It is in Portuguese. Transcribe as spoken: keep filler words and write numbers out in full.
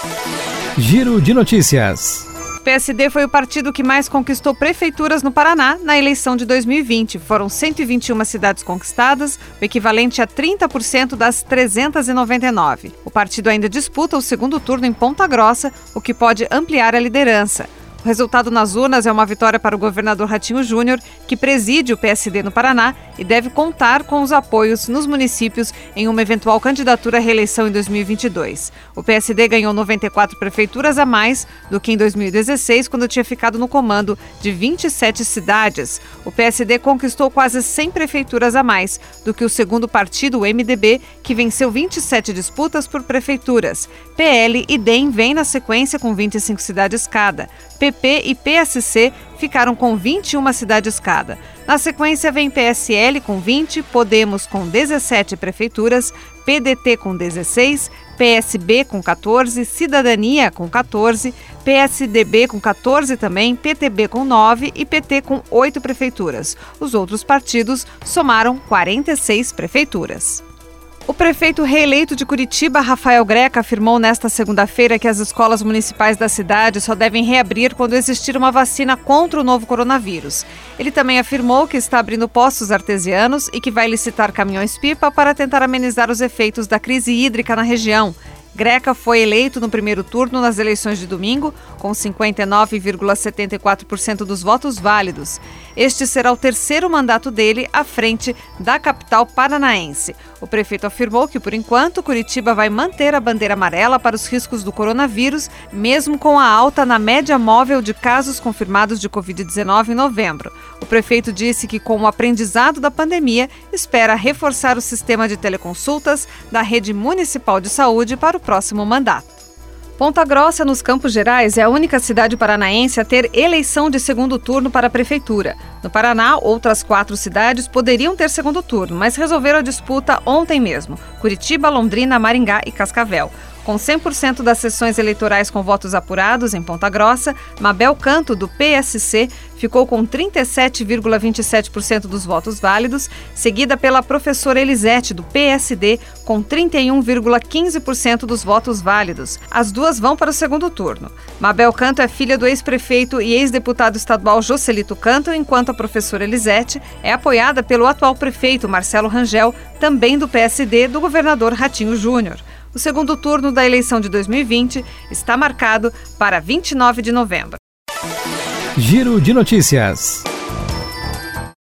Giro de notícias. O P S D foi o partido que mais conquistou prefeituras no Paraná na eleição de dois mil e vinte. Foram cento e vinte e uma cidades conquistadas, o equivalente a trinta por cento das trezentas e noventa e nove. O partido ainda disputa o segundo turno em Ponta Grossa, o que pode ampliar a liderança. O resultado nas urnas é uma vitória para o governador Ratinho Júnior, que preside o P S D no Paraná e deve contar com os apoios nos municípios em uma eventual candidatura à reeleição em dois mil e vinte e dois. O P S D ganhou noventa e quatro prefeituras a mais do que em dois mil e dezesseis, quando tinha ficado no comando de vinte e sete cidades. O P S D conquistou quase cem prefeituras a mais do que o segundo partido, o M D B, que venceu vinte e sete disputas por prefeituras. P L e D E M vêm na sequência com vinte e cinco cidades cada. P P e P S C ficaram com vinte e uma cidades cada. Na sequência vem P S L com vinte, Podemos com dezessete prefeituras, P D T com dezesseis, P S B com quatorze, Cidadania com quatorze, P S D B com quatorze também, P T B com nove e P T com oito prefeituras. Os outros partidos somaram quarenta e seis prefeituras. O prefeito reeleito de Curitiba, Rafael Greca, afirmou nesta segunda-feira que as escolas municipais da cidade só devem reabrir quando existir uma vacina contra o novo coronavírus. Ele também afirmou que está abrindo poços artesianos e que vai licitar caminhões-pipa para tentar amenizar os efeitos da crise hídrica na região. Greca foi eleito no primeiro turno nas eleições de domingo, com cinquenta e nove vírgula setenta e quatro por cento dos votos válidos. Este será o terceiro mandato dele à frente da capital paranaense. O prefeito afirmou que, por enquanto, Curitiba vai manter a bandeira amarela para os riscos do coronavírus, mesmo com a alta na média móvel de casos confirmados de covid dezenove em novembro. O prefeito disse que, com o aprendizado da pandemia, espera reforçar o sistema de teleconsultas da rede municipal de saúde para o próximo mandato. Ponta Grossa, nos Campos Gerais, é a única cidade paranaense a ter eleição de segundo turno para a prefeitura. No Paraná, outras quatro cidades poderiam ter segundo turno, mas resolveram a disputa ontem mesmo: Curitiba, Londrina, Maringá e Cascavel. Com cem por cento das sessões eleitorais com votos apurados em Ponta Grossa, Mabel Canto, do P S C, ficou com trinta e sete vírgula vinte e sete por cento dos votos válidos, seguida pela professora Elisete, do P S D, com trinta e um vírgula quinze por cento dos votos válidos. As duas vão para o segundo turno. Mabel Canto é filha do ex-prefeito e ex-deputado estadual Joselito Canto, enquanto a professora Elisete é apoiada pelo atual prefeito Marcelo Rangel, também do P S D, do governador Ratinho Júnior. O segundo turno da eleição de dois mil e vinte está marcado para vinte e nove de novembro. Giro de notícias.